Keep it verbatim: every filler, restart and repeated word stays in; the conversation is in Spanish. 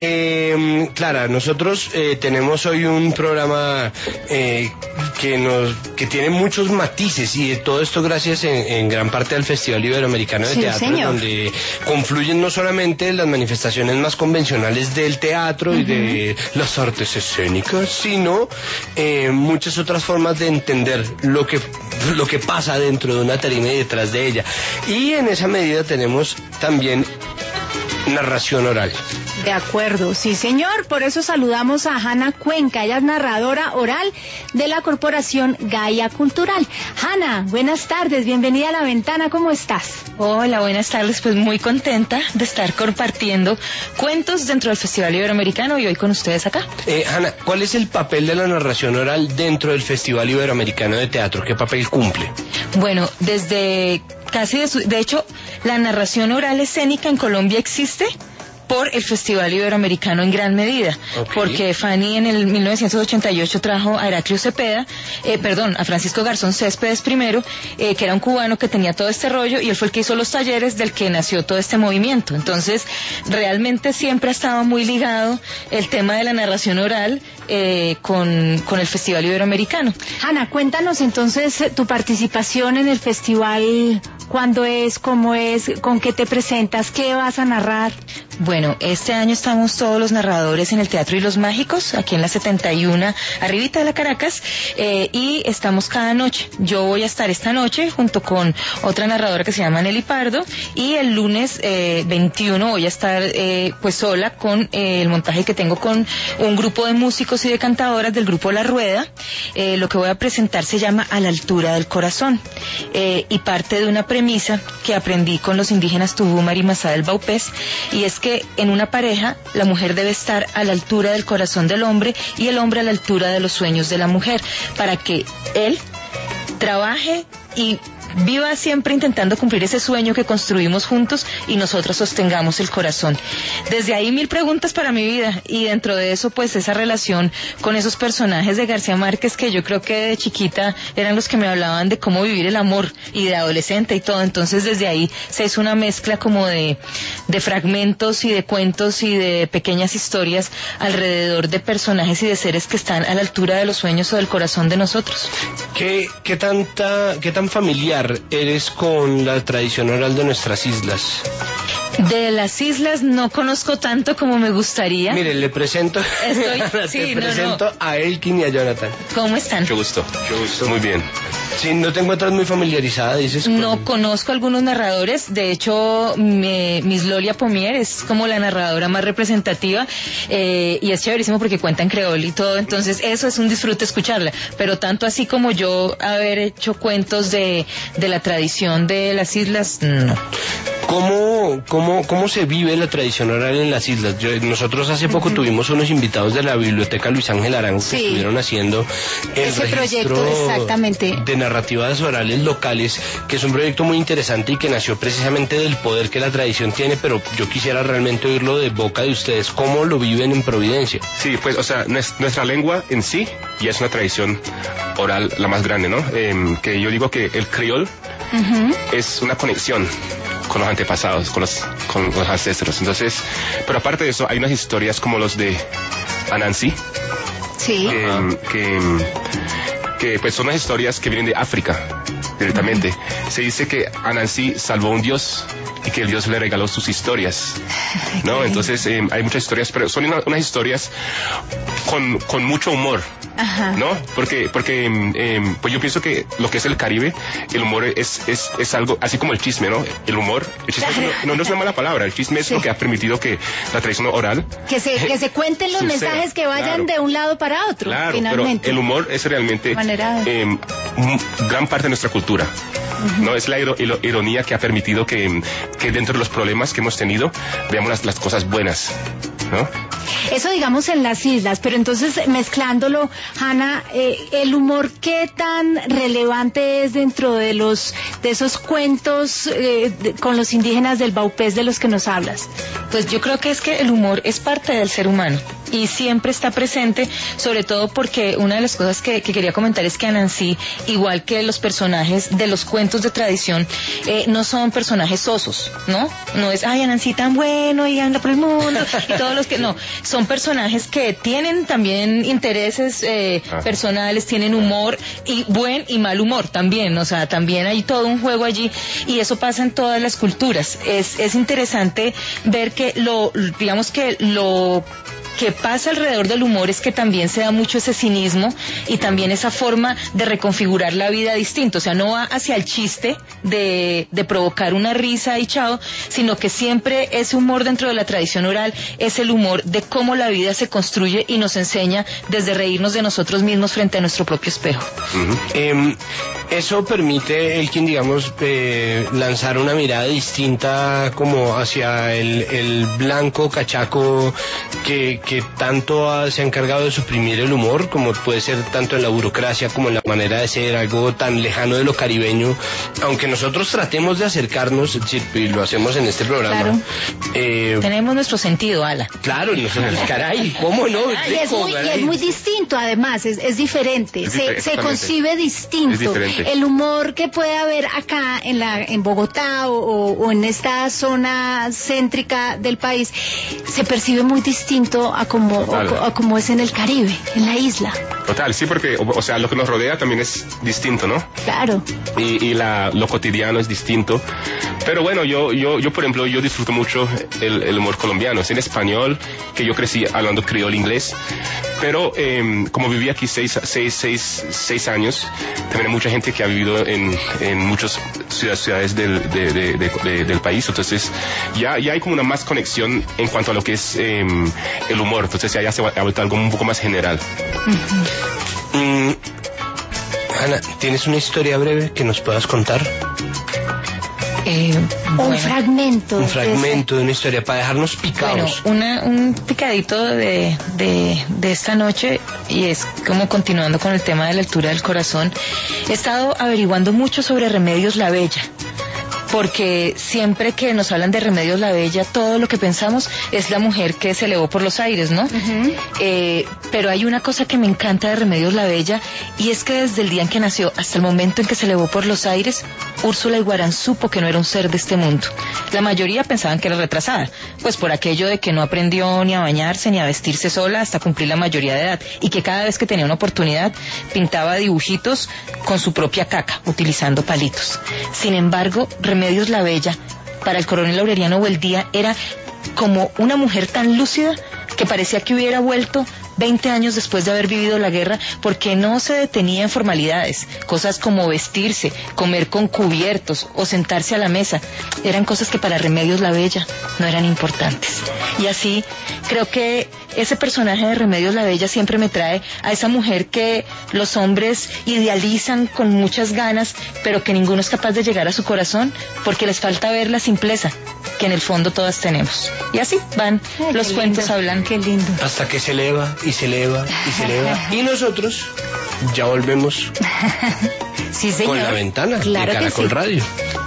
Eh, Clara, nosotros eh, tenemos hoy un programa eh, que nos que tiene muchos matices y de todo esto gracias en, en gran parte al Festival Iberoamericano de sí, Teatro, señor. donde confluyen no solamente las manifestaciones más convencionales del teatro uh-huh. y de las artes escénicas, sino eh, muchas otras formas de entender lo que lo que pasa dentro de una tarima y detrás de ella. Y en esa medida tenemos también narración oral. De acuerdo, sí señor, por eso saludamos a Hanna Cuenca, ella es narradora oral de la Corporación Gaia Cultural. Hanna, buenas tardes, bienvenida a La Ventana, ¿cómo estás? Hola, buenas tardes, pues muy contenta de estar compartiendo cuentos dentro del Festival Iberoamericano y hoy con ustedes acá. Eh, Hanna, ¿cuál es el papel de la narración oral dentro del Festival Iberoamericano de Teatro? ¿Qué papel cumple? Bueno, desde casi de, su, de hecho, la narración oral escénica en Colombia existe por el Festival Iberoamericano en gran medida, okay. porque Fanny en el mil novecientos ochenta y ocho trajo a Heraclio Cepeda, eh, perdón, a Francisco Garzón Céspedes primero, eh, que era un cubano que tenía todo este rollo y él fue el que hizo los talleres del que nació todo este movimiento. Entonces, realmente siempre ha estado muy ligado el tema de la narración oral eh, con, con el Festival Iberoamericano. Hanna, cuéntanos entonces tu participación en el festival, cuándo es, cómo es, con qué te presentas, qué vas a narrar. Bueno, este año estamos todos los narradores en el Teatro y los Mágicos, aquí en la setenta y uno, arribita de la Caracas, eh, y estamos cada noche. Yo voy a estar esta noche junto con otra narradora que se llama Nelly Pardo, y el lunes eh, veintiuno voy a estar eh, pues sola con eh, el montaje que tengo con un grupo de músicos y de cantadoras del grupo La Rueda. Eh, lo que voy a presentar se llama A la altura del corazón, eh, y parte de una premisa que aprendí con los indígenas Tubumar y Masá del Baupés, y es que en una pareja la mujer debe estar a la altura del corazón del hombre y el hombre a la altura de los sueños de la mujer, para que él trabaje y viva siempre intentando cumplir ese sueño que construimos juntos y nosotros sostengamos el corazón. Desde ahí mil preguntas para mi vida, y dentro de eso pues esa relación con esos personajes de García Márquez que yo creo que de chiquita eran los que me hablaban de cómo vivir el amor, y de adolescente y todo. Entonces desde ahí se hizo una mezcla como de, de fragmentos y de cuentos y de pequeñas historias alrededor de personajes y de seres que están a la altura de los sueños o del corazón de nosotros. ¿Qué, qué tanta, qué tan familiar eres con la tradición oral de nuestras islas? De las islas no conozco tanto como me gustaría. Mire, le presento, Estoy, sí, le no, presento no. a Elkin y a Jonathan. ¿Cómo están? Mucho gusto. Mucho gusto. Muy bien. Sí, ¿no te encuentras muy familiarizada, dices? Con... No conozco algunos narradores. De hecho, me, Miss Lolia Pomier es como la narradora más representativa, eh, y es chéverísimo porque cuenta en creol y todo. Entonces, eso es un disfrute escucharla. Pero tanto así como yo haber hecho cuentos de, de la tradición de las islas, no. ¿Cómo, cómo, ¿Cómo se vive la tradición oral en las islas? Yo, nosotros hace poco uh-huh. tuvimos unos invitados de la Biblioteca Luis Ángel Arango que sí. estuvieron haciendo el Ese registro proyecto, exactamente. de narrativas orales locales, que es un proyecto muy interesante y que nació precisamente del poder que la tradición tiene, pero yo quisiera realmente oírlo de boca de ustedes. ¿Cómo lo viven en Providencia? Sí, pues, o sea, nuestra lengua en sí ya es una tradición oral la más grande, ¿no? Eh, que yo digo que el criol uh-huh. es una conexión con los antepasados, con los, con los ancestros. Entonces, pero aparte de eso, hay unas historias como los de Anansi, sí. que, uh-huh. que, que pues son unas historias que vienen de África directamente. Uh-huh. Se dice que Anansi salvó a un dios y que el dios le regaló sus historias, ¿no? Okay. Entonces eh, hay muchas historias, pero son una, unas historias con, con mucho humor, ajá. ¿no? Porque, porque eh, pues yo pienso que lo que es el Caribe, el humor es, es, es algo, así como el chisme, ¿no? El humor, el chisme no, no es una mala palabra, el chisme es sí. lo que ha permitido que la tradición oral... Que se, que se cuenten los suceda, mensajes que vayan claro. de un lado para otro, claro, finalmente. Pero el humor es realmente eh, gran parte de nuestra cultura. Uh-huh. No es la iro- ironía que ha permitido que, que dentro de los problemas que hemos tenido veamos las, las cosas buenas, ¿no? Eso digamos en las islas, pero entonces mezclándolo, Hanna, eh, el humor, ¿qué tan relevante es dentro de los de esos cuentos eh, de, con los indígenas del Baupés de los que nos hablas? Pues yo creo que es que el humor es parte del ser humano y siempre está presente, sobre todo porque una de las cosas que, que quería comentar es que Anansi, igual que los personajes de los cuentos de tradición, eh, no son personajes sosos, ¿no? No es, ay, Anansi tan bueno y anda por el mundo y todos los que, no, son personajes que tienen también intereses eh, personales, tienen humor y buen y mal humor también, o sea, también hay todo un juego allí y eso pasa en todas las culturas. Es, es interesante ver que lo, digamos que lo que pasa alrededor del humor es que también se da mucho ese cinismo y también esa forma de reconfigurar la vida distinto, o sea, no va hacia el chiste de, de provocar una risa y chao, sino que siempre ese humor dentro de la tradición oral es el humor de cómo la vida se construye y nos enseña desde reírnos de nosotros mismos frente a nuestro propio espejo. Uh-huh. eh, eso permite, Elkin, digamos, eh, lanzar una mirada distinta como hacia el, el blanco cachaco que que tanto ha, se ha encargado de suprimir el humor, como puede ser tanto en la burocracia como en la manera de ser, algo tan lejano de lo caribeño, aunque nosotros tratemos de acercarnos, y lo hacemos en este programa. Claro. Eh, Tenemos nuestro sentido, Ala. Claro, y nosotros, caray, ¿cómo no? Y es, muy, y es muy distinto, además, es, es diferente, es se, se concibe distinto. Diferente. El humor que puede haber acá en la en Bogotá o, o en esta zona céntrica del país, se percibe muy distinto a como, o, a como es en el Caribe, en la isla. Total, sí, porque, o, o sea, lo que nos rodea también es distinto, ¿no? Claro. Y, y la, lo cotidiano es distinto. Pero bueno, yo, yo, yo por ejemplo, yo disfruto mucho el, el humor colombiano. Es en español, que yo crecí hablando criol inglés. Pero eh, como viví aquí seis, seis, seis, seis años, también hay mucha gente que ha vivido en, en muchas ciudades, ciudades del, de, de, de, de, del país. Entonces, ya, ya hay como una más conexión en cuanto a lo que es eh, el humor. Entonces, ya, ya se ha vuelto algo un poco más general. Uh-huh. mm, Ana, ¿tienes una historia breve que nos puedas contar? Eh, bueno, un fragmento. Un fragmento de, de una historia para dejarnos picados. Bueno, una, un picadito de, de, de esta noche, y es como continuando con el tema de la altura del corazón. He estado averiguando mucho sobre Remedios la Bella, porque siempre que nos hablan de Remedios la Bella, todo lo que pensamos es la mujer que se elevó por los aires, ¿no? Uh-huh. Eh, pero hay una cosa que me encanta de Remedios la Bella, y es que desde el día en que nació hasta el momento en que se elevó por los aires, Úrsula Iguarán supo que no era un ser de este mundo. La mayoría pensaban que era retrasada, pues por aquello de que no aprendió ni a bañarse ni a vestirse sola hasta cumplir la mayoría de edad, y que cada vez que tenía una oportunidad pintaba dibujitos con su propia caca, utilizando palitos. Sin embargo, Remedios la Bella, para el coronel Aureliano Buendía, era como una mujer tan lúcida que parecía que hubiera vuelto veinte años después de haber vivido la guerra, porque no se detenía en formalidades, cosas como vestirse, comer con cubiertos o sentarse a la mesa. Eran cosas que para Remedios la Bella no eran importantes. Y así creo que ese personaje de Remedios la Bella siempre me trae a esa mujer que los hombres idealizan con muchas ganas, pero que ninguno es capaz de llegar a su corazón porque les falta ver la simpleza que en el fondo todas tenemos. Y así van. Ay, los cuentos lindo. Hablan. Qué lindo. Hasta que se eleva y se eleva y se eleva. Y nosotros ya volvemos sí, señor. con La Ventana claro de Caracol sí. Radio.